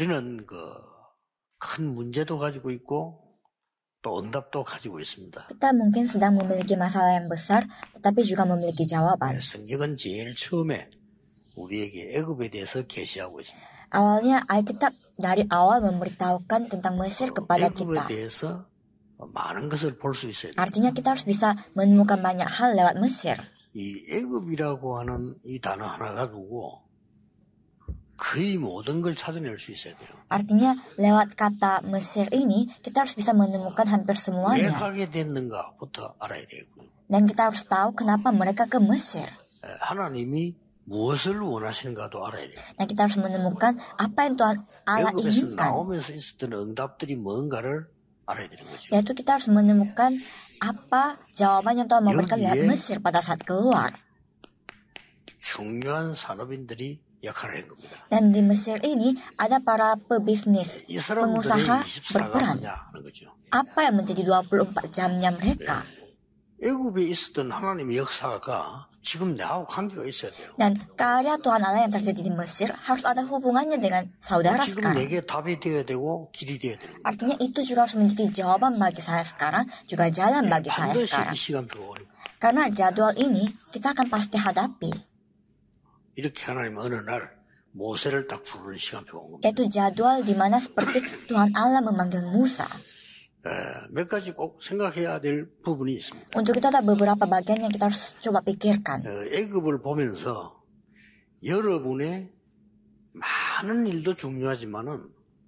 우리는 큰 문제도 가지고 있고 또 응답도 가지고 있습니다. Kita mungkin sedang memiliki masalah yang besar, tetapi juga memiliki jawaban. 성경은 제일 처음에 우리에게 애굽에 대해서 계시하고 있습니다. Awalnya Alkitab dari awal memberitahukan tentang Mesir kepada 애굽에 kita. 대해서 많은 것을 볼 수 있어야 돼요. Artinya kita harus bisa menemukan banyak hal lewat Mesir. 이 애굽이라고 하는 이 단어 하나 가지고 거의 모든 걸 찾아낼 수 있어야 돼요. Artinya lewat kata Mesir ini kita harus bisa menemukan hampir 왜 semuanya. 가게 됐는가부터 알아야 되고요. Dan kita harus tahu kenapa mereka ke Mesir. 하나님이 무엇을 원하시는가도 알아야 돼요. Dan kita harus menemukan apa yang Tuhan Allah 애굽에서 inginkan. 나오면서 있었던 응답들이 뭔가를 알아야 되는 거죠. Yaitu kita harus menemukan apa jawaban yang Tuhan memberikan lewat Mesir pada saat keluar. 중요한 산업인들이 역할을 한 겁니다. Dan di Mesir ini ada para pebisnis, 이 사람들의 pengusaha 24가 berperan. 뭐냐 하는 거죠. Apa yang menjadi 24 jamnya mereka? 애굽에 있었던 하나님의 역사가 지금 나하고 관계가 있어야 돼요. Dan karya Tuhan Allah yang terjadi di Mesir harus ada hubungannya dengan saudara 지금 sekarang. 내게 답이 되어야 되고 길이 되어야 되는 거예요. Artinya itu juga harus menjadi jawaban bagi saya sekarang, juga jalan bagi saya 반드시 sekarang. 이 시간표가 오는 거예요. Karena jadwal ini kita akan pasti hadapi. 이렇게 하나님 어느 날 모세를 딱 부르는 시간표가 온 겁니다. Yaitu jadwal di mana seperti Tuhan Allah memanggil Musa. 몇 가지 꼭 생각해야 될 부분이 있습니다. Untuk itu ada beberapa bagian yang kita harus coba pikirkan. 애굽을 보면서 여러분의 많은 일도 중요하지만은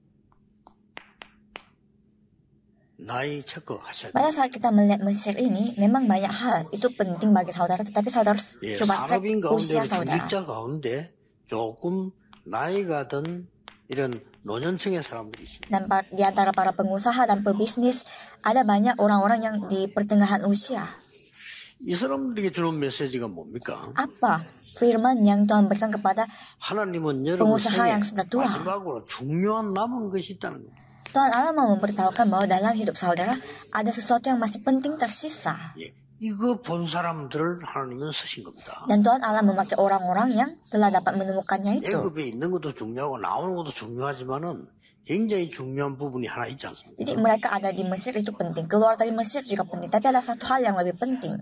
나이 체크하셔야 돼요. Pada saat kita melihat Mesir ini, memang banyak hal itu penting bagi saudara, tetapi saudara harus coba cek 산업인 usia 가운데 saudara. 중직자 가운데 조금 나이가 든 이런 노년층의 사람들이 있습니다. Dan di antara para pengusaha dan pebisnis, ada banyak orang-orang yang di pertengahan usia. 이 사람들에게 주는 메시지가 뭡니까? Apa firman yang Tuhan berikan kepada 하나님은 여러분 pengusaha yang 생에 sudah tua? 마지막으로 중요한 남은 것이 있다는 거예요. Tuhan Allah mau memberitahukan bahwa dalam hidup saudara ada sesuatu yang masih penting tersisa. 이거 본 사람들을 하나님은 쓰신 겁니다. Dan Tuhan Allah memakai orang-orang yang telah dapat menemukannya itu. 애굽에 있는 것도 중요하고 나오는 것도 중요하지만은 굉장히 중요한 부분이 하나 있지 않습니까? Jadi mereka ada di Mesir itu penting, keluar dari Mesir juga penting, tapi ada satu hal yang lebih penting.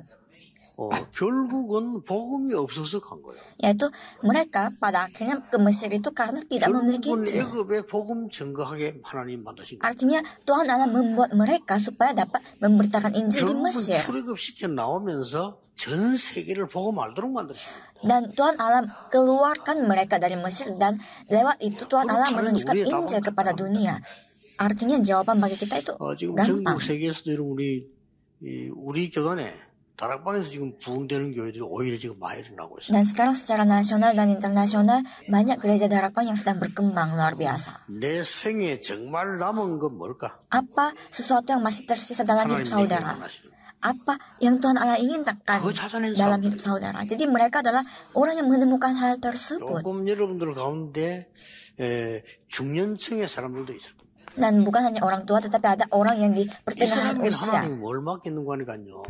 결국은 복음이 없어서 간 거예요. Yaitu mereka pada akhirnya ke Mesir itu karena tidak memiliki 결국은 Injil. 애굽에 복음 증거하게 하나님 만드신 거예요. Artinya Tuhan Allah membuat mereka supaya dapat memberitakan Injil di 결국은 Mesir. 출애굽시켜 나오면서 전 세계를 복음 알도록 만드신 거예요. Dan Tuhan Allah keluarkan mereka dari Mesir dan lewat itu Tuhan Allah menunjukkan Injil kepada dunia. Artinya jawaban bagi kita itu 지금 gampang. 전국 세계에서도 이런 우리 교단에 다락방에서 지금 부흥되는 교회들이 오히려 지금 많이 일어나고 있어요. Dan sekarang secara nasional dan internasional banyak gereja darakpan yang sedang berkembang luar biasa. 내 생에 정말 남은 건 뭘까? Apa sesuatu yang masih tersisa dalam hidup 하나님 saudara? 얘기를 하시는. Apa yang Tuhan Allah inginkan 그거 찾아낸 dalam 사람들. hidup saudara? Jadi mereka adalah orang yang menemukan hal tersebut. 조금 여러분들 가운데 중년층의 사람들도 있을 겁니다. Dan bukan hanya orang tua, tetapi ada orang yang di 이 pertengahan 사람이 usia. 하나님 뭘 맡기는 거니까요.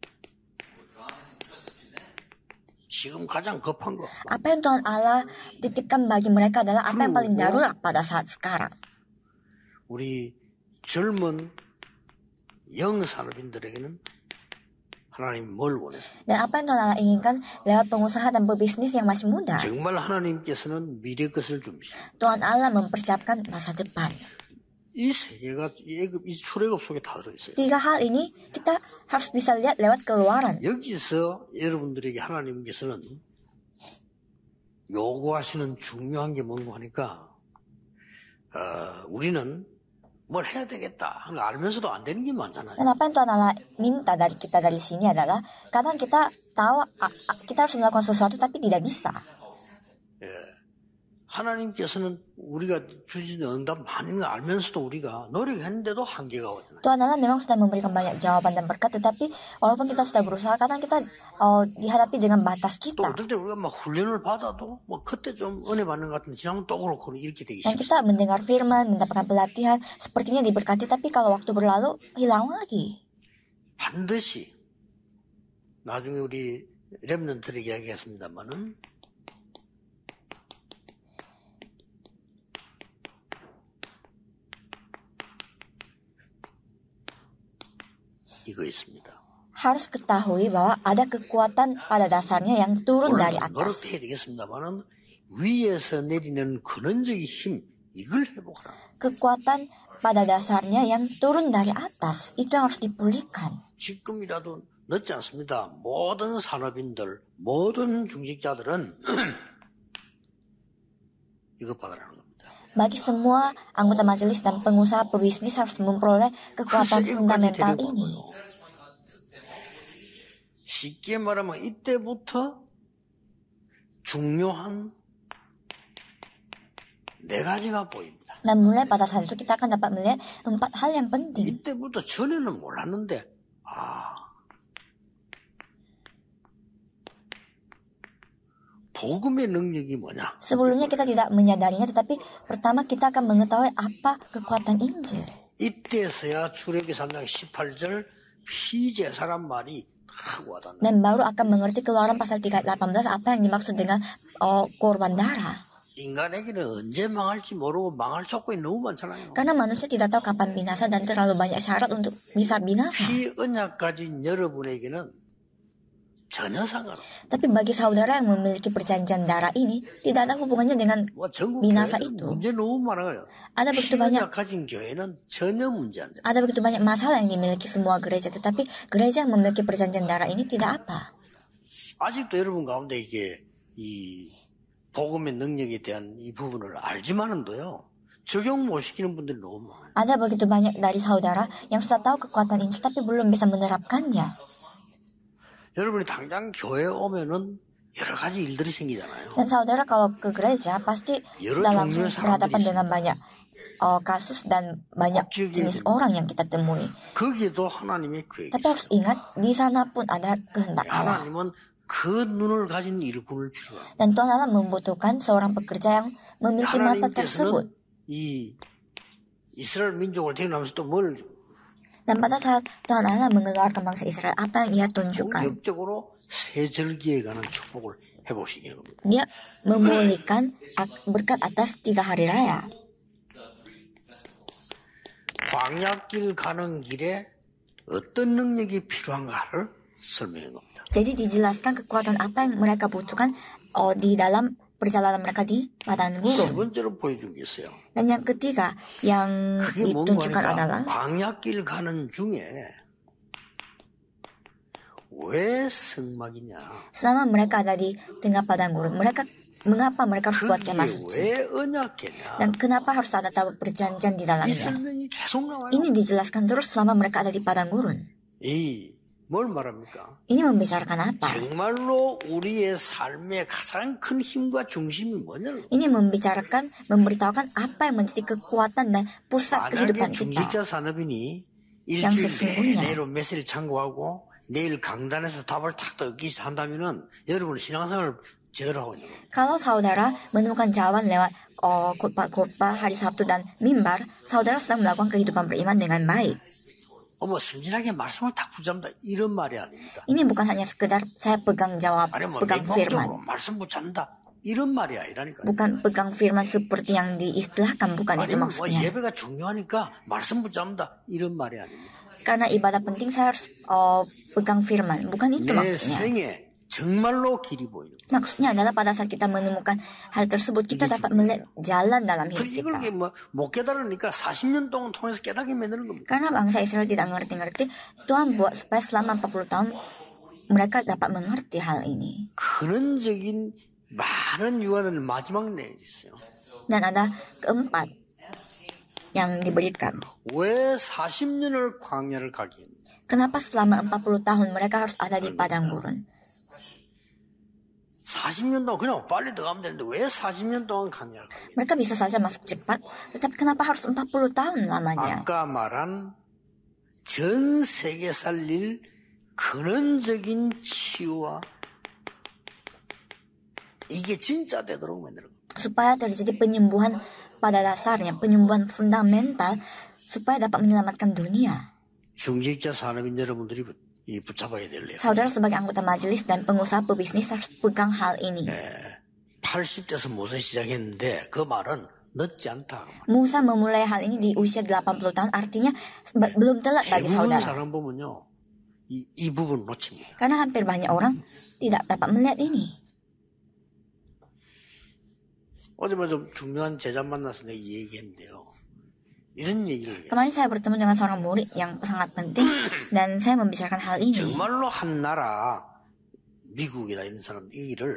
지금 가장 급한 거. Apa yang Tuhan Allah titipkan bagi mereka adalah apa yang paling darurat pada saat sekarang. 우리 젊은 영 산업인들에게는 하나님 뭘 원했어요? Dan apa yang Tuhan Allah inginkan lewat pengusaha dan pebisnis yang masih muda. 정말 하나님께서는 미래 것을 준비하셨어요. Tuhan Allah mempersiapkan masa depan. 이 세계가 이 출애굽 속에 다 들어있어요. Tiga hal ini kita harus bisa lihat lewat keluaran. 여기서 여러분들에게 하나님께서는 요구하시는 중요한 게 뭔가 하니까 우리는 뭘 해야 되겠다 하는 거 알면서도 안 되는 게 많잖아요. Dan apa yang Tuhan Allah minta dari kita dari sini adalah kadang kita tahu kita harus melakukan sesuatu tapi tidak bisa. 하나님께서는 우리가 주시는 응답 많은 거 알면서도 우리가 노력했는데도 한계가 오잖아요. Tuhan Allah memang sudah memberikan banyak jawaban dan berkat, tetapi walaupun kita sudah berusaha, kadang kita dihadapi dengan batas 또 kita. 어떨 때 우리가 막 훈련을 받아도 뭐 그때 좀 은혜 받는 것 같은데 지나면 또 그렇고 이렇게 되기 Dan 쉽습니다. kita mendengar firman, mendapatkan pelatihan, sepertinya diberkati, tapi kalau waktu berlalu, hilang lagi. 반드시 나중에 우리 렘넌트들에게 이야기했습니다만은 이거 있습니다. Harus ketahui bahwa ada kekuatan pada dasarnya yang turun dari 물론 atas. 노력해야 되겠습니다만은 위에서 내리는 근원적인 힘 이걸 회복하라. Kekuatan pada dasarnya yang turun dari atas itu yang harus dipulihkan. 지금이라도 늦지 않습니다. 모든 산업인들, 모든 중직자들은 이것 받으라는 겁니다. Bagi semua anggota majelis dan pengusaha pebisnis harus memperoleh kekuatan fundamental ini. 쉽게 말하면 이때부터 중요한 네 가지가 보입니다. Dan mulai pada saat itu kita akan dapat melihat 4 hal yang penting. 이때부터 전에는 몰랐는데 복음의 능력이 뭐냐? Sebelumnya kita tidak menyadarinya, tetapi pertama kita akan mengetahui apa kekuatan Injil. 이때서야 출애굽기 3장 18절 피제사란 말이 딱 와닿는. Dan baru akan mengerti Keluaran pasal 18 apa yang dimaksud dengan korban darah. 인간에게는 언제 망할지 모르고 망할 조건이 너무 많잖아요. Karena manusia tidak tahu kapan binasa dan terlalu banyak syarat untuk bisa binasa. 피 언약 가진 여러분에게는 전혀 상관없어요. Tapi bagi saudara yang memiliki perjanjian darah ini tidak ada hubungannya dengan binasa itu. 문제 너무 많아요. Ada begitu 피 banyak 언약 가진 교회는 전혀 문제 안 돼요. ada begitu banyak masalah yang dimiliki semua gereja, tetapi gereja yang memiliki perjanjian darah ini tidak apa. 아직도 여러분 가운데 이게 이 복음의 능력에 대한 이 부분을 알지만은도요. 적용 못 시키는 분들이 너무 많아요. Ada begitu banyak dari saudara yang sudah tahu kekuatan Injil tapi belum bisa menerapkannya. 여러분이 당장 교회에 오면은 여러 가지 일들이 생기잖아요. Dan saudara kalau ke gereja pasti sudah langsung berhadapan dengan banyak kasus dan banyak jenis orang yang kita temui. 거기에도 하나님의 계획이 Tapi harus ingat di sana pun ada kehendak Allah. 하나님은 그 눈을 가진 일꾼을 필요합니다. Dan Tuhan Allah membutuhkan seorang pekerja yang memiliki mata tersebut. 하나님께서는 이 이스라엘 민족을 태어나면서 또 뭘 Dan pada saat Tuhan Allah mengeluarkan bangsa Israel, apa yang ia tunjukkan? 본격적으로 새 절기에 관한 축복을 해보시기를 겁니다. Dia memulihkan berkat atas 3 hari raya. 광야길 가는 길에 어떤 능력이 필요한가를 설명한 겁니다. Jadi dijelaskan kekuatan apa yang mereka butuhkan di dalam perjalanan mereka di padang 세 gurun. 번째로 보여주겠어요. Dan yang ketiga yang 그게 ditunjukkan 뭔가 adalah 광야길 가는 중에 왜 성막이냐? selama mereka ada di tengah padang gurun, mengapa mereka harus buat kemah 그게 suci? 왜 언약계냐? Dan kenapa harus ada tabu perjanjian di 이 dalamnya? 설명이 계속 나와요. Ini dijelaskan terus selama mereka ada di padang gurun. 뭘 말합니까? Ini membicarakan apa? 정말로 우리의 삶의 가장 큰 힘과 중심이 뭐냐? Ini memberitahukan apa yang menjadi kekuatan dan pusat kehidupan 만약에 kita. 중직자 산업인이 yang 일주일 sesungguhnya. 내로 메시를 참고하고 내일 강단에서 답을 탁 얻기 한다면은 여러분 신앙생활을 제대로 하고 있는 겁니다. Kalau saudara menemukan jawaban lewat khotbah hari Sabtu dan mimbar, saudara sedang melakukan kehidupan beriman dengan baik. 순진하게 말씀을 탁 붙잡는다 이런 말이 아닙니다. Ini bukan hanya sekedar saya pegang jawab, 아니 pegang firman. 맹목적으로 말씀 붙잡는다 이런 말이 아니라니까요. Bukan pegang firman seperti yang diistilahkan, bukan itu 아니면 maksudnya. 예배가 중요하니까 말씀 붙잡는다 이런 말이 아닙니다. Karena ibadah penting saya harus pegang firman, bukan itu 내 maksudnya. 생에 정말로 길이 보이는 거예요. Maksudnya adalah pada saat kita menemukan hal tersebut, kita dapat melihat jalan dalam hidup 이걸 kita. 못 깨달으니까 40년 동안 통해서 깨닫게 만드는 겁니다. Karena bangsa Israel tidak ngerti-ngerti, Tuhan buat supaya selama 40 tahun mereka dapat mengerti hal ini. 근원적인 많은 유언을 마지막 내에 있어요. Dan ada keempat yang diberikan. 왜 40년을 광야를 가게 했는지. Kenapa selama 40 tahun mereka harus ada di padang gurun? 40년 동안 그냥 빨리 들어가면 되는데 왜 40년 동안 광야를 가게 했는지. Mereka bisa saja masuk cepat, tetapi kenapa harus 40 tahun lamanya? 아까 말한 전 세계 살릴 근원적인 치유와 이게 진짜 되도록 만드는 겁니다. Supaya terjadi penyembuhan pada dasarnya, penyembuhan fundamental, supaya dapat menyelamatkan dunia. 중직자 산업인 여러분들이 붙잡아야 될래요. Saudara sebagai anggota majelis dan pengusaha pebisnis harus pegang hal ini. 80대에서 모세 시작했는데 그 말은 늦지 않다. Musa memulai hal ini di usia 80 tahun, artinya belum telat bagi 대부분 saudara. 사람 보면요. 이 부분 놓칩니다. Karena hampir banyak orang tidak dapat melihat ini. 어제 좀 중요한 제자 만나서 내가 얘기했는데요. 이런 얘기를 해요. Kemarin saya bertemu dengan seorang murid yang sangat penting dan saya membicarakan hal ini. 정말로 한 나라 미국이나 이런 사람 얘기를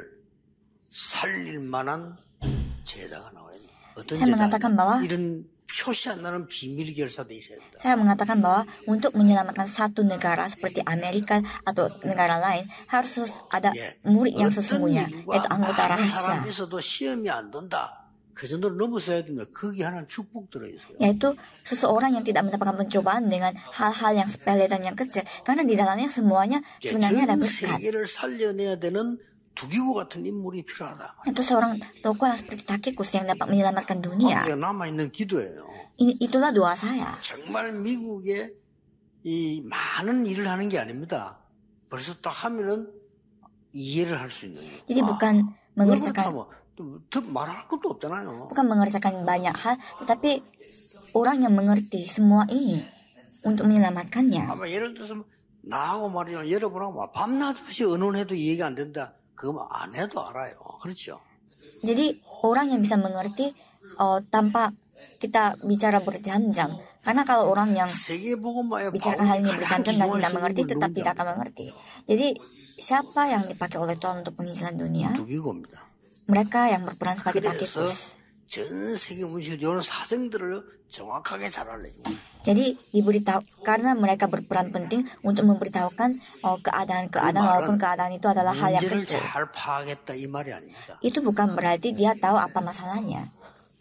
살릴 만한 제자가 나와요. 어떤 saya mengatakan bahwa 이런 표시 안 나는 비밀 결사도 있어야 된다. Saya mengatakan bahwa untuk menyelamatkan satu negara seperti Amerika atau negara lain harus ada murid yang sesungguhnya, yaitu anggota rahasia. 사람에서도 시험이 안 된다. 그 정도로 넘어서야 됩니다. 거기 하나는 축복 들어있어요. Yaitu seseorang yang tidak mendapatkan pencobaan dengan hal-hal yang sepele dan yang kecil, karena di dalamnya semuanya sebenarnya ada 전 berkat. 세계를 살려내야 되는 두기고 같은 인물이 필요하다. Itu seorang tokoh yang seperti Takikus yang dapat menyelamatkan dunia. 남아있는 기도예요. Itulah doa saya. 정말 미국에 이 많은 일을 하는 게 아닙니다. 벌써 딱 하면은 이해를 할 수 있는. Jadi bukan mengerjakan 더 말할 것도 없잖아요. bukan mengerjakan banyak hal, tetapi orang yang mengerti semua ini untuk menyelamatkannya. 아마 예를 들어서 나하고 말이요, 여러분하고 밤낮 없이 의논해도 이해가 안 된다. 그거 안 해도 알아요. 그렇죠? Jadi orang yang bisa mengerti tanpa kita bicara berjam-jam. Karena kalau orang yang bicara hal ini berjam-jam dan tidak mengerti, tetap tidak akan mengerti. Jadi siapa yang dipakai oleh Tuhan untuk penginjilan dunia? Mereka yang berperan sebagai Takikus. 전 세계 문시들 이런 사정들을 정확하게 잘 알려요. Jadi diberitahu karena mereka berperan penting untuk memberitahukan keadaan walaupun keadaan itu adalah hal yang kecil. 잘 파악했다 이 말이 아닙니다. Itu bukan berarti dia tahu apa masalahnya.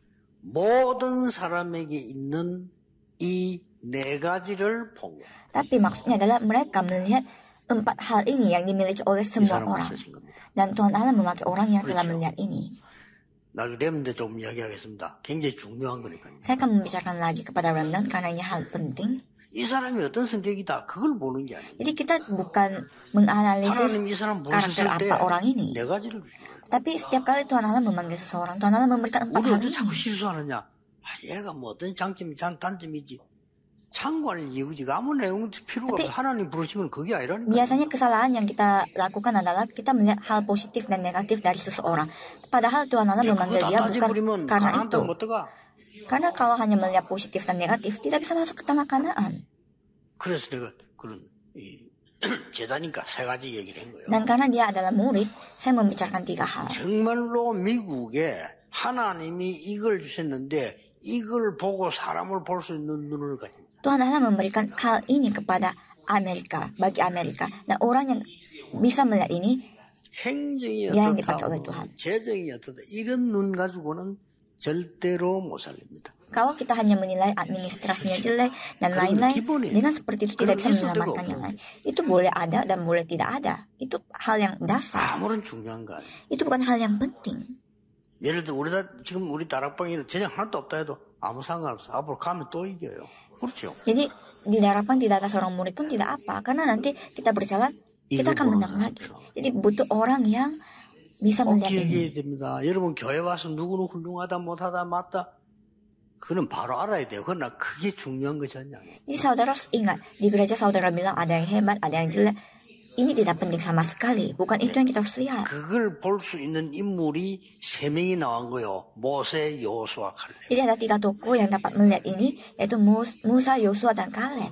모든 사람에게 있는 이 네 가지를 본 거예요. Tapi maksudnya adalah mereka melihat 4 hal ini yang dimiliki oleh semua orang. Dan Tuhan Allah memakai orang yang telah melihat ini. 나중에 렘넌트 좀 이야기하겠습니다. 굉장히 중요한 거니까요. Saya akan membicarakan lagi kepada remnant karena ini hal penting. 이 사람이 어떤 성격이다 그걸 보는 게 아니에요. Jadi kita bukan menganalisis karakter apa orang ini. 네 가지를 주시는 거예요. Tapi setiap kali Tuhan Allah memanggil seseorang, Tuhan Allah memberikan 4 hal 우리 자꾸 ini. 실수하느냐? 얘가 뭐 어떤 장점이 단점이지. 참고할 이유지가 아무 내용도 필요가 없어. 하나님 부르신 건 그게 아니라니까. Biasanya kesalahan yang kita lakukan adalah kita melihat hal positif dan negatif dari seseorang. Padahal Tuhan Allah memanggil dia bukan karena itu. Karena kalau hanya melihat positif dan negatif, tidak bisa masuk ke tanah Kanaan. 그래서 내가 그런 제자니까 3가지 얘기를 한 거예요. Dan karena dia adalah murid, saya membicarakan 3 hal. 정말로 미국에 하나님이 이걸 주셨는데 이걸 보고 사람을 볼 수 있는 눈을 가집니다. Tuhan Allah memberikan hal ini kepada Amerika, bagi Amerika. Dan orang yang bisa melihat ini, dia yang dipakai oleh Tuhan. 재정이 어떻다 이런 눈 가지고는 절대로 못 살립니다. Kalau kita hanya menilai administrasinya jelek dan lain-lain, dengan seperti itu tidak bisa menyelamatkan yang lain. Itu boleh ada dan boleh tidak ada. Itu hal yang dasar. 아무런 중요한 거 아니에요. Itu bukan hal yang penting. 예를 들어 지금 우리 다락방에는 제장 하나도 없다 해도 아무 상관없어. 앞으로 가면 또 이겨요. 그렇죠? Jadi di Darakpan tidak ada seorang murid pun tidak apa. Karena nanti kita berjalan, kita akan menang lagi. Jadi butuh orang yang bisa melihat ini. 됩니다. 여러분 교회 와서 누구는 훌륭하다 못하다 맞다. 그는 바로 알아야 돼요. 그러나 그게 중요한 것이 아니야. Jadi saudara harus ingat, di gereja saudara bilang ada yang hebat, ada yang jelek. Ini tidak penting sama sekali. Bukan itu yang kita harus lihat. 그걸 볼 수 있는 인물이 3명이 나온 거요. 모세, 여호수아, 갈렙. Jadi ada 3 tokoh yang dapat melihat ini, yaitu Musa, Yosua, dan Kaleb.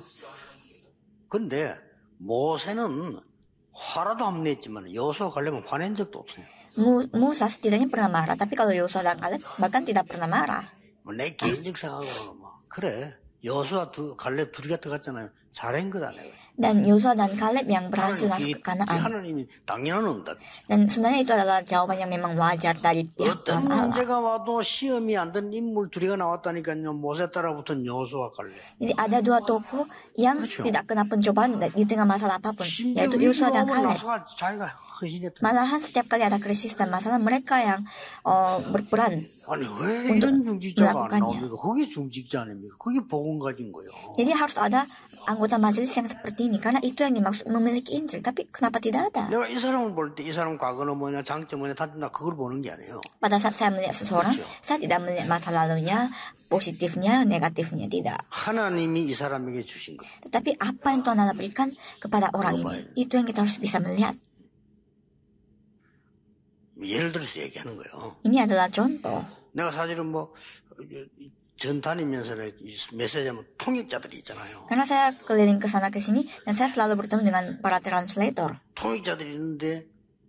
근데 모세는 화라도 안 냈지만 여호수아, 갈렙은 화낸 적도 없어요. Musa setidaknya pernah marah, tapi kalau Yosua dan Kaleb bahkan tidak pernah marah. 내 개인적 생각으로는 그래. 여호수아, 갈렙 둘이 같아 갔잖아요. 잘한 거다 내가. Dan Yosua dan Kaleb yang berhasil masuk ke Kanaan. 하나님이 당연한 응답. Dan sebenarnya itu adalah jawaban yang memang wajar dari pihak Tuhan 어떤 Allah. 문제가 와도 시험이 안 된 인물 둘이가 나왔다니까요. 모세 따라붙은 여호수아, 갈렙. Jadi ada 2 tokoh yang tidak kena pencobaan di tengah masalah apapun, yaitu Yosua dan Kaleb. Malahan setiap kali ada krisis dan masalah, mereka yang berperan untuk melakukannya. 그게 중직자 아닙니까? 그게 복음 가진 거예요. Jadi harus ada anggota majelis yang seperti ini karena itu yang dimaksud memiliki Injil. Tapi kenapa tidak ada? 내가 이 사람을 볼 때 이 사람 과거는 뭐냐, 장점 뭐냐, 단점 나 그걸 보는 게 아니에요. Pada saat saya melihat seseorang, saya tidak melihat masa lalunya, positifnya, negatifnya, tidak. 하나님이 이 사람에게 주신 것. Tetapi apa yang Tuhan Allah berikan kepada orang ini, itu yang kita harus bisa melihat. 예를 들어서 얘기하는 거예요. Ini adalah contoh. 내가 사실은 전 다니면서 메시지하면 통역자들이 있잖아요. Karena saya keliling ke sana ke sini dan saya selalu bertemu dengan para translator. 통역자들이 있는데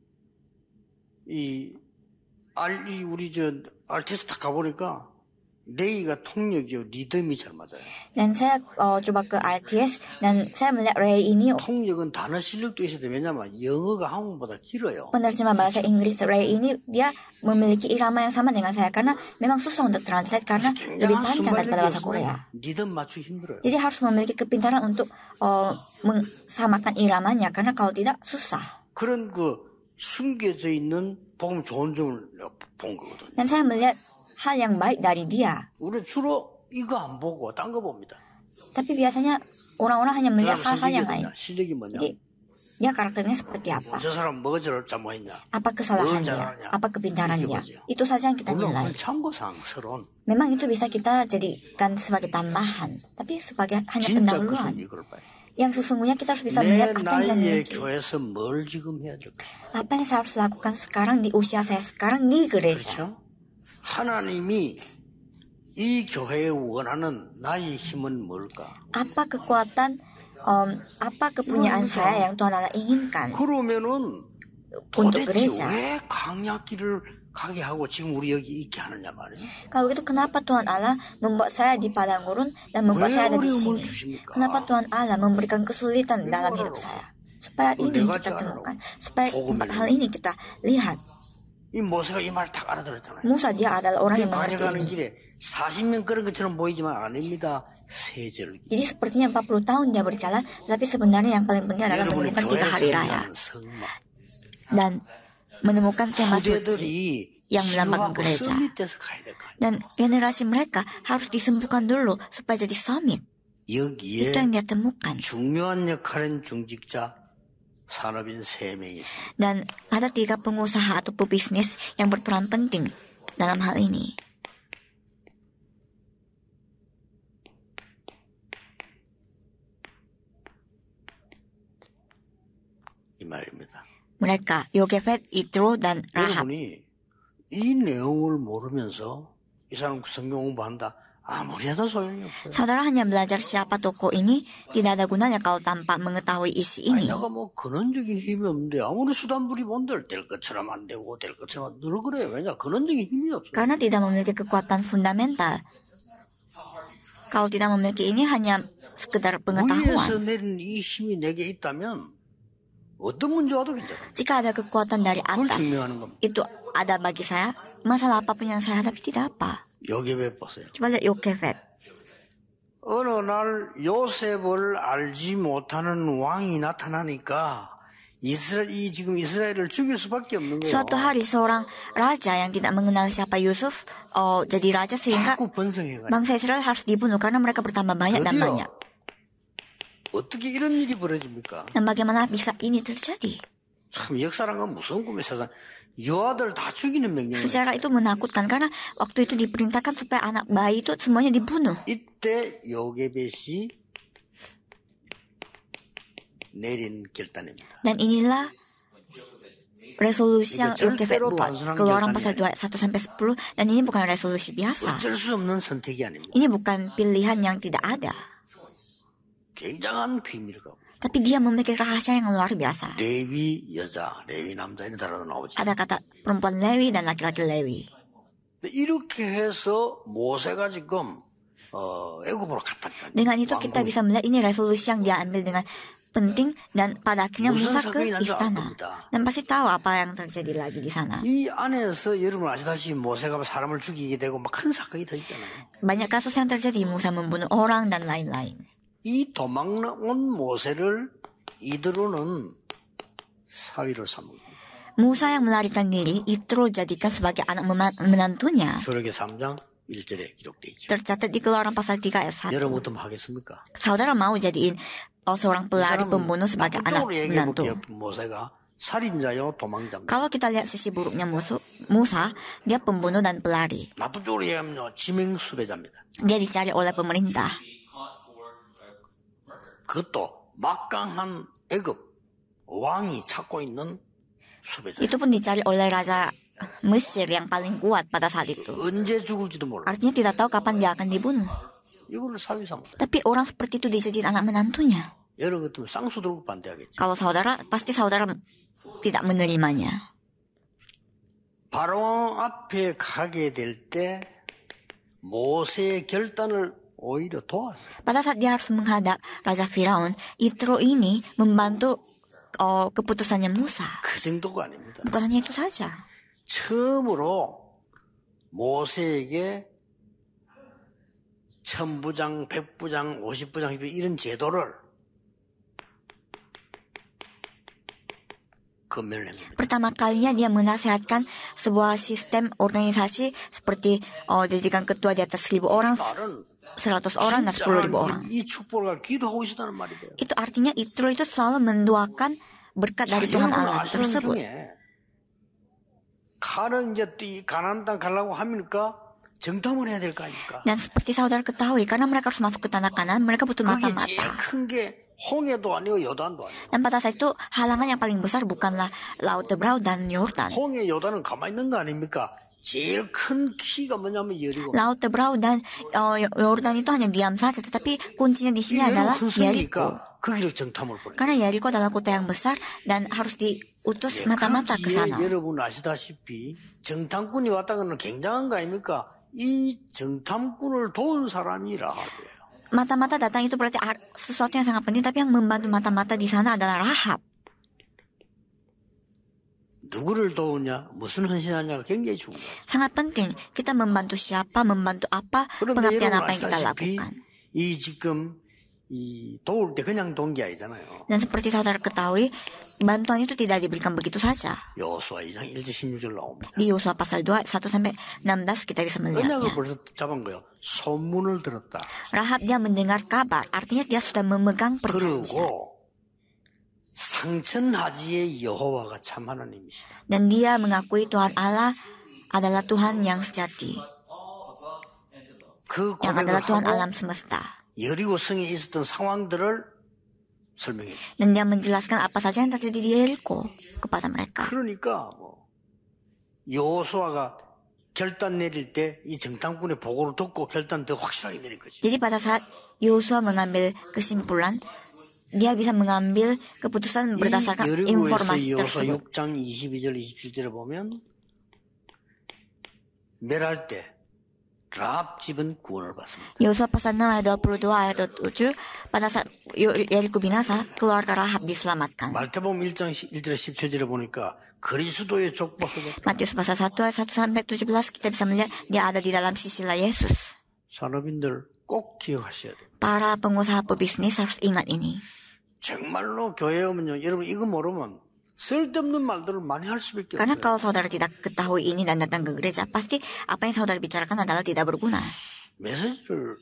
우리 RTS 딱 가보니까 레이가 통역이요 리듬이 잘 맞아요. Dan saya coba ke RTS dan saya melihat Ray ini 통역은 단어 실력도 있어야 돼. 왜냐면 영어가 한국보다 길어요. penerjemah bahasa Inggris. Ray ini dia memiliki irama yang sama dengan saya karena memang susah untuk translate karena lebih panjang daripada bahasa Korea. 리듬 맞추기 힘들어요. Jadi harus memiliki kepintaran untuk mensamakan iramanya karena kalau tidak susah. 그런 숨겨져 있는 복음 좋은 점을 본 거거든요. Dan saya melihat hal yang baik dari dia. 우리 주로 이거 안 보고 딴 거 봅니다. Tapi biasanya orang-orang hanya melihat hal-hal yang lain. 실력이 뭐냐? Jadi dia karakternya seperti apa? 저 사람 뭐가 잘못했냐? Apa kesalahannya? Apa kepintarannya? Itu saja yang kita nilai. 참고사항 서론. Memang itu bisa kita jadikan sebagai tambahan, tapi sebagai hanya 진짜 pendahuluan. Yang sesungguhnya kita harus bisa melihat apa yang dia miliki. 교회에서 뭘 지금 해야 될까? Apa yang saya harus lakukan sekarang di usia saya sekarang di gereja. 그렇죠? 하나님이 이 교회에 원하는 나의 힘은 뭘까? Apa kekuatan, apa kepunyaan saya yang Tuhan Allah inginkan 그러면은 untuk 도대체 gereja? 왜 강약길을 가게 하고 지금 우리 여기 있게 하느냐 말이에요. Kalau gitu kenapa Tuhan Allah membuat saya di padang gurun dan membuat saya ada di sini? Kenapa Tuhan Allah memberikan kesulitan dalam hidup saya? Supaya ini kita temukan, supaya empat hal ini kita lihat. 이 모세가 이 말 딱 알아들었잖아요. Musa dia adalah orang yang mengerti 가져가는 ini. 길에 40년 그런 것처럼 보이지만 아닙니다. 세 절. Jadi sepertinya 40 tahun dia berjalan, tapi sebenarnya yang paling penting adalah 여러분이 menemukan 3 hari 교회에서 raya 일하는 성막. dan menemukan kemah suci 후대들이 yang melambangkan 지루하고 gereja. 서밋돼서 가야 될 거 아니에요. Dan generasi mereka harus disembuhkan dulu supaya jadi summit. 여기에 Itu yang dia temukan. 중요한 역할은 중직자 산업인 3명이 있습니다. Dan ada 3 pengusaha atau pebisnis yang berperan penting dalam hal ini. 이 말입니다. Mereka, Yogefet, Itro, dan Rahab. 여러분이 이 내용을 모르면서 이 사람 성경 공부한다. 아무리 해도 소용이 없어요. Saudara hanya belajar siapa tokoh ini, tidak ada gunanya kalau tanpa mengetahui isi ini. 내가 근원적인 힘이 없는데 아무리 수단 부리면 될 것처럼 안 되고 될 것처럼 늘 그래요. 왜냐? 근원적인 힘이 없어요. Karena tidak memiliki kekuatan fundamental. Kalau tidak memiliki ini hanya sekedar 위에서 pengetahuan. 내린 이 힘이 내게 있다면 어떤 문제 와도 괜찮아. Jika ada kekuatan dari atas, itu ada bagi saya. Masalah apapun yang saya hadapi tidak apa. 요셉 보세요. Coba lihat Yogefet. 어느 날 요셉을 알지 못하는 왕이 나타나니까 지금 이스라엘을 죽일 수밖에 없는 거예요. Suatu hari seorang raja yang tidak mengenal siapa Yusuf jadi raja sehingga 자꾸 번성해가지고. bangsa Israel harus dibunuh karena mereka bertambah banyak dan 드디어 banyak. 어떻게 이런 일이 벌어집니까? Dan bagaimana bisa ini terjadi? 참 역사란 건 무서운 꿈이 세상 여아들 다 죽이는 명령이에요. Sejarah itu menakutkan karena waktu itu diperintahkan supaya anak bayi itu semuanya dibunuh. 이때 요게벳이 내린 결단입니다. Dan inilah resolusi yang Yogefet buat. Keluaran pasal 2 ayat 1-10 dan ini bukan resolusi biasa. 어쩔 수 없는 선택이 아닙니다. Ini bukan pilihan yang tidak ada. 굉장한 비밀을 갖고 Tapi dia memiliki rahasia yang luar biasa. 레위 여자, 레위 남자 이런 단어가 나오지. Ada kata perempuan Lewi dan laki-laki Lewi. 이렇게 해서 모세가 지금 애굽으로 갔다니까. Dengan itu kita bisa melihat ini resolusi yang dia ambil dengan penting dan pada akhirnya Musa ke istana. Dan pasti tahu apa yang terjadi lagi di sana. 이 안에서 여러분 아시다시피 모세가 사람을 죽이게 되고 막 큰 사건이 더 있잖아요. Banyak kasus yang terjadi, Musa membunuh orang dan lain-lain. 이 도망온 모세를 이드로는 사위를 삼은 Musa yang melarikan diri, Yitro jadikan sebagai anak menantunya. 출애굽기 3장 1절에 기록되어 있죠. Tercatat di Keluaran pasal 3 ayat 1. 여러분부터 하겠습니까? Saudara mau jadiin seorang pelari pembunuh sebagai anak menantu. 모세가 살인자요, 도망자입니다. Kalau kita lihat sisi buruknya Musa, dia pembunuh dan pelari. 나쁜 쪽으로 얘기하면 지명 수배자입니다. Dia dicari oleh pemerintah. 그것도 막강한 애굽 왕이 찾고 있는 수배자. Itu pun dicari oleh raja Mesir yang paling kuat pada saat itu. 언제 죽을지도 몰라. Artinya tidak tahu kapan dia akan dibunuh. 이거를 사위 삼다. Tapi orang seperti itu dijadiin anak menantunya. 여러 같으면 쌍수 들고 반대하겠지. Kalau saudara, pasti saudara tidak menerimanya. 바로 앞에 가게 될 때 모세의 결단을 오히려 도왔어요. Pada saat dia harus menghadap Raja Firaun, Yitro ini membantu keputusannya Musa. 그 정도가 아닙니다. Bukan hanya itu saja. 처음으로 모세에게 천부장, 백부장, 50부장 이런 제도를 건면을 했습니다. Pertama kalinya dia menasihatkan sebuah sistem organisasi seperti dijadikan ketua di atas 1.000 orang, 100 orang, dan 10.000 orang. 이 축복을 기도하고 있었다는 말이 돼요. Itu artinya Yitro itu selalu mendoakan berkat dari Tuhan Allah tersebut. 가는 이제 이 가나안 땅 가려고 하니까 정탐을 해야 될 거 아닙니까? Dan seperti saudara ketahui, karena mereka harus masuk ke tanah Kanan, mereka butuh 그게 제일 mata-mata. 큰 게 홍해도 아니고 요단도 아니고. Dan pada saat itu halangan yang paling besar bukanlah Laut Tebrau dan Yordan. 홍해 요단은 가만히 있는 거 아닙니까? 제일 큰 키가 뭐냐면 여리고. Laut Tebrau dan Yordan itu hanya diam saja, tetapi kuncinya di sini adalah Yeriko. 거기를 정탐을 보내. Karena Yeriko adalah kota yang besar dan harus diutus mata-mata ke sana. 여러분 아시다시피 정탐꾼이 왔다는 건 굉장한 거 아닙니까? 이 정탐꾼을 도운 사람이 라합이에요. Mata-mata datang itu berarti sesuatu yang sangat penting, tapi yang membantu mata-mata di sana adalah Rahab. 누구를 도우냐, 무슨 헌신하냐가 굉장히 중요해요. Sangat penting. Kita membantu siapa, membantu apa, pengertian apa yang kita lakukan. 이 지금 이 도울 때 그냥 도운 게 아니잖아요. Dan seperti saudara ketahui, bantuan itu tidak diberikan begitu saja. 여호수아 2장 1절 16절 나옵니다. Di Yosua pasal 2, 1-16 kita bisa melihatnya. 언약을 벌써 잡은 거예요. 소문을 들었다. Rahab dia mendengar kabar, artinya dia sudah memegang perjanjian. 그리고 상천하지의 여호와가 참 하나님이시다. Dan dia mengakui Tuhan Allah adalah Tuhan yang sejati, 그 yang 고백을 adalah Tuhan 하고 alam semesta. 여리고 성에 있었던 상황들을 설명해. Dan dia menjelaskan apa saja yang terjadi di Yeriko kepada mereka. 그러니까 뭐 여호수아가 결단 내릴 때 이 정탐꾼의 보고를 듣고 결단 더 확실하게 내린 거지. Jadi pada saat Yosua mengambil kesimpulan, dia bisa mengambil keputusan berdasarkan informasi 여호수아 tersebut. 6장 22절 27절에 보면 멸할 때 라합 집은 구원을 받습니다. Yosua pasal 6 ayat 22 ayat 27, pada saat Yeriko binasa, keluarga Rahab diselamatkan. 말태복음 1장 1절 17절에 보니까 그리스도의 족보 속에 Matius pasal 1 ayat 1-17 kita bisa melihat dia ada di dalam sisilah Yesus. 산업인들 꼭 기억하셔야 돼요. Para pengusaha pebisnis harus ingat ini. 정말로 교회에 오면요, 여러분 이거 모르면 쓸데없는 말들을 많이 할 수밖에 Karena 없어요. kalau saudara tidak ketahui ini dan datang ke gereja, pasti apa yang saudara bicarakan adalah tidak berguna. 메시지를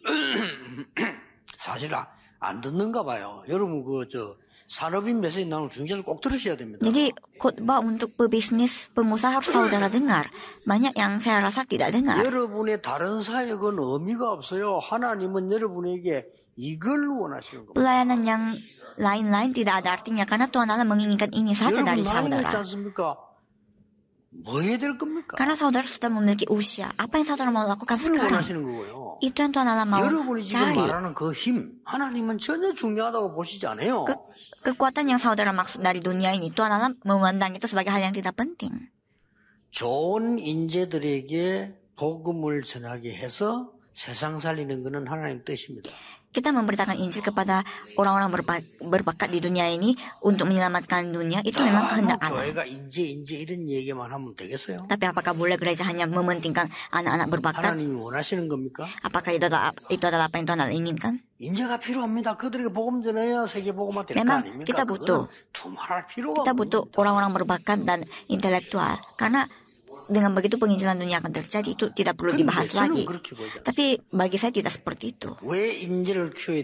사실 안 듣는가 봐요. 여러분 산업인 메시지 나오는 중재를 꼭 들으셔야 됩니다. Jadi khotbah untuk pebisnis pengusaha harus saudara dengar. Banyak yang saya rasa tidak dengar. 여러분의 다른 사역은 의미가 없어요. 하나님은 여러분에게 이걸 원하시는 겁니다. Pelayanan yang lain-lain tidak ada artinya karena Tuhan Allah menginginkan ini saja 여러분 dari 나이가 있지 saudara. 않습니까? 뭐 해야 될 겁니까? Karena saudara sudah memiliki usia. Apa yang saudara mau lakukan 그걸 sekarang? 원하시는 거고요. Itu yang Tuhan Allah mau 여러분이 지금 cari. 말하는 그 힘, 하나님은 전혀 중요하다고 보시지 않아요. Kekuatan yang saudara maksud dari dunia ini, Tuhan Allah memandang itu sebagai hal yang tidak penting. 좋은 인재들에게 복음을 전하게 해서 세상 살리는 것은 하나님 뜻입니다. Kita memberitakan Injil kepada orang-orang berbakat di dunia ini untuk menyelamatkan dunia, itu memang kehendak Allah. 교회가 인재 이런 얘기만 하면 되겠어요? Tapi apakah boleh gereja hanya mementingkan anak-anak berbakat? 하나님이 원하시는 겁니까? Apakah itu adalah apa yang Tuhan Allah inginkan? 인재가 필요합니다. 그들에게 복음 전해야 세계 복음화 될 거 Memang 아닙니까? kita butuh. 두말할 필요가 Kita butuh orang-orang berbakat dan intelektual. Karena dengan begitu penginjilan dunia akan terjadi, itu tidak perlu dibahas lagi. Tapi bagi saya tidak seperti itu. 왜 인재를 키워야 되느냐?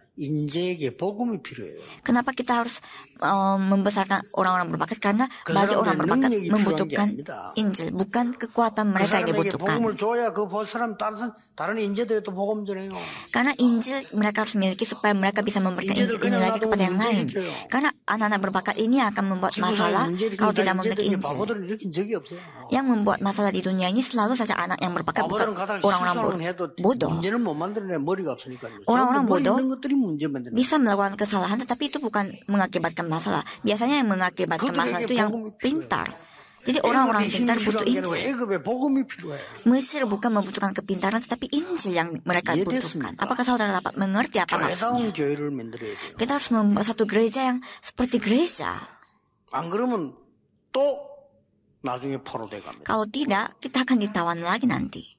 인재에게 복음이 필요해요. Kenapa kita harus membesarkan orang-orang berbakat? Karena bagi orang berbakat membutuhkan Injil, bukan kekuatan 그 mereka yang 사람에게 dibutuhkan. 복음을 줘야 그 사람 다른 인재들이 또 복음 전해요. Karena Injil mereka harus miliki supaya mereka bisa memberikan Injil ini lagi kepada yang lain. Karena anak-anak berbakat ini akan membuat masalah kalau tidak memiliki Injil. 바보들은 일으킨 적이 없어요. Yang membuat masalah di dunia ini selalu saja anak yang berbakat, bukan orang-orang bodoh. 문제는 못 만들어내 머리가 없으니까요. Orang-orang 머리 bodoh 있는 것들이 문제 만드는. bisa melakukan kesalahan, tetapi itu bukan mengakibatkan masalah. Biasanya yang mengakibatkan masalah itu yang pintar. Jadi orang-orang pintar butuh Injil. Mesir bukan membutuhkan kepintaran, tetapi Injil yang mereka butuhkan. Apakah saudara dapat mengerti apa maksudnya? Kita harus membuat satu gereja yang seperti gereja. 안 그러면 또 나중에 포로돼 갑니다. Kalau tidak, kita akan ditawan lagi nanti.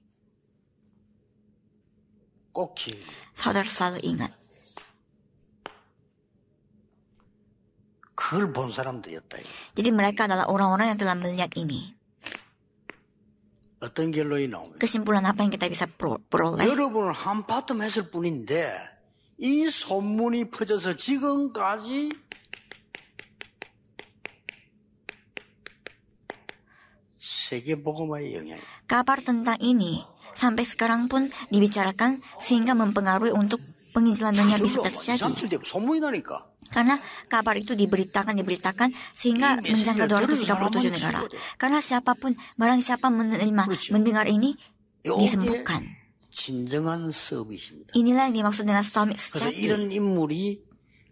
꼭 기억해요. Saudara selalu ingat. 그걸 본 사람들이었다. Jadi mereka adalah orang-orang yang telah melihat ini. 어떤 결론이 나옵니까? Kesimpulan apa yang kita bisa peroleh? 여러분은 한파텀 했을 뿐인데 이 소문이 퍼져서 지금까지 세계복음화의 영향이. Kabar tentang ini sampai sekarang pun dibicarakan sehingga mempengaruhi untuk penginjilan dunia bisa terjadi. 소문이 나니까. Karena kabar itu diberitakan sehingga menjangkau 237 negara. Karena siapapun, barang siapa mendengar ini disembuhkan. 진정한 서밋입니다. Inilah yang dimaksud dengan summit 그래서 sejati. 이런 인물이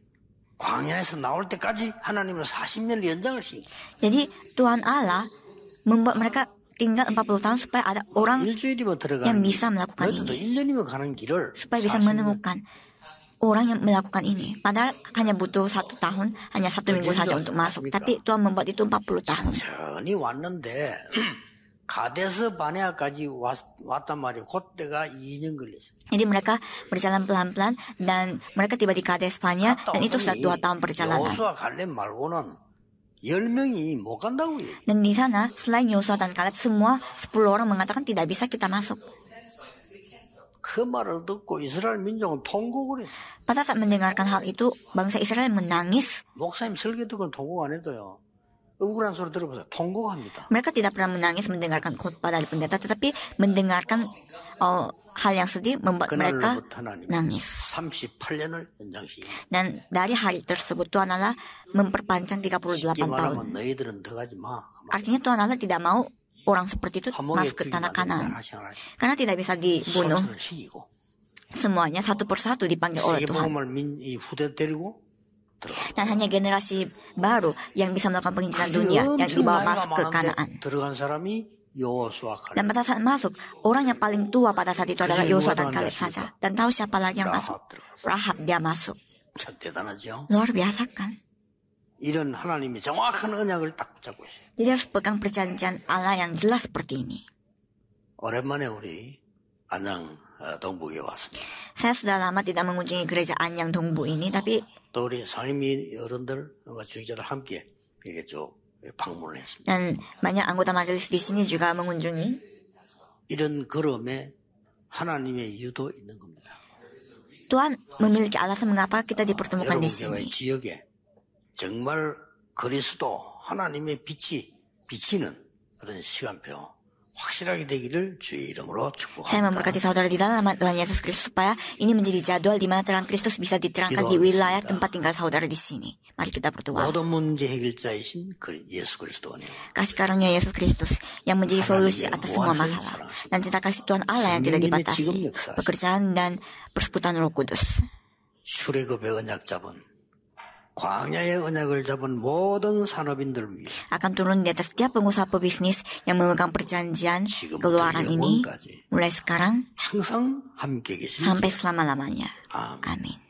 광야에서 나올 때까지 하나님은 40년을 연장을 시킵니다. Jadi Tuhan Allah membuat mereka tinggal 40 tahun supaya ada orang 일주일이면 들어가는 yang bisa melakukan 늦어도 ini. 1년이면 가는 길을 Supaya bisa 40년. menemukan orang yang melakukan ini. Padahal hanya butuh 1 tahun, hanya 1 minggu saja untuk masuk. Tapi Tuhan membuat itu 40 tahun. 천천히 왔는데 가데스 바네아까지 왔단 말이에요. 그때가 2년 걸렸어요. Jadi mereka berjalan pelan-pelan dan mereka tiba di Kades Barnea dan itu sudah 2 tahun perjalanan. 여호수아 갈렙 말고는 10명이 못 간다고 얘기해요. Dan di sana selain Yosua dan Kaleb semua 10 orang mengatakan tidak bisa kita masuk. 그 말을 듣고 이스라엘 민족은 통곡을 해요. Pada saat mendengarkan hal itu, bangsa Israel menangis. 목사님 설교 듣고는 통곡 안 해도요. 억울한 소리 들어보세요. 통곡합니다. Mereka tidak pernah menangis mendengarkan khotbah dari pendeta, tetapi mendengarkan hal yang sedih membuat mereka 그날로부터 하나님 nangis. 38년을 연장시킵니다. Dan dari hari tersebut Tuhan Allah memperpanjang 38 쉽게 tahun. 말하면 너희들은 더 가지 마. Artinya Tuhan Allah tidak mau orang seperti itu masuk ke tanah Kanaan. Karena tidak bisa dibunuh. 소천을 시키고 Semuanya satu persatu dipanggil oleh Tuhan. 세계복음을 이 후대 데리고 Dan hanya generasi baru yang bisa melakukan penginjilan dunia yang dibawa masuk ke Kanaan. 들어간 사람이 여호수아 칼렙. Dan pada saat masuk, orang yang paling tua pada saat itu adalah Yosua dan Kaleb saja. Dan tahu siapa lagi yang masuk? Rahab, dia masuk. 참 대단하죠. Luar biasa kan? 이런 하나님이 정확한 언약을 딱 붙잡고 있어요. Jadi harus pegang perjanjian Allah yang jelas seperti ini. 오랜만에 우리 안양 동북에 왔습니다. Saya sudah lama tidak mengunjungi gereja Anyang Dongbu ini, tapi 또 우리 상임위 어른들, 주직자들 함께 이렇게 쭉 방문을 했습니다. dan banyak anggota majelis di sini juga mengunjungi. 이런 걸음에 하나님의 이유도 있는 겁니다. Tuhan memiliki alasan mengapa kita dipertemukan 여러분 di 교회 sini. 지역에 정말 그리스도 하나님의 빛이 비치는 그런 시간표 확실하게 되기를 주의 이름으로 Saya 축복합니다. memberkati saudara di dalam nama Tuhan Yesus Kristus supaya ini menjadi jadwal di mana terang Kristus bisa diterangkan di wilayah tempat tinggal saudara di sini. Mari kita berdoa. 모든 문제 해결자이신 예수 그리스도님. Kasih karunia Yesus Kristus yang menjadi solusi atas semua masalah. Dan cinta kasih Tuhan Allah yang tidak dibatasi. Pekerjaan dan persekutuan Roh Kudus. 출애굽의 언약 잡은 광야의 언약을 잡은 모든 산업인들 위해 Akan turun di atas setiap pengusaha pebisnis yang memegang perjanjian keluaran ini mulai sekarang 항상 함께 계십니다. sampai selama-lamanya. 아멘. Amin.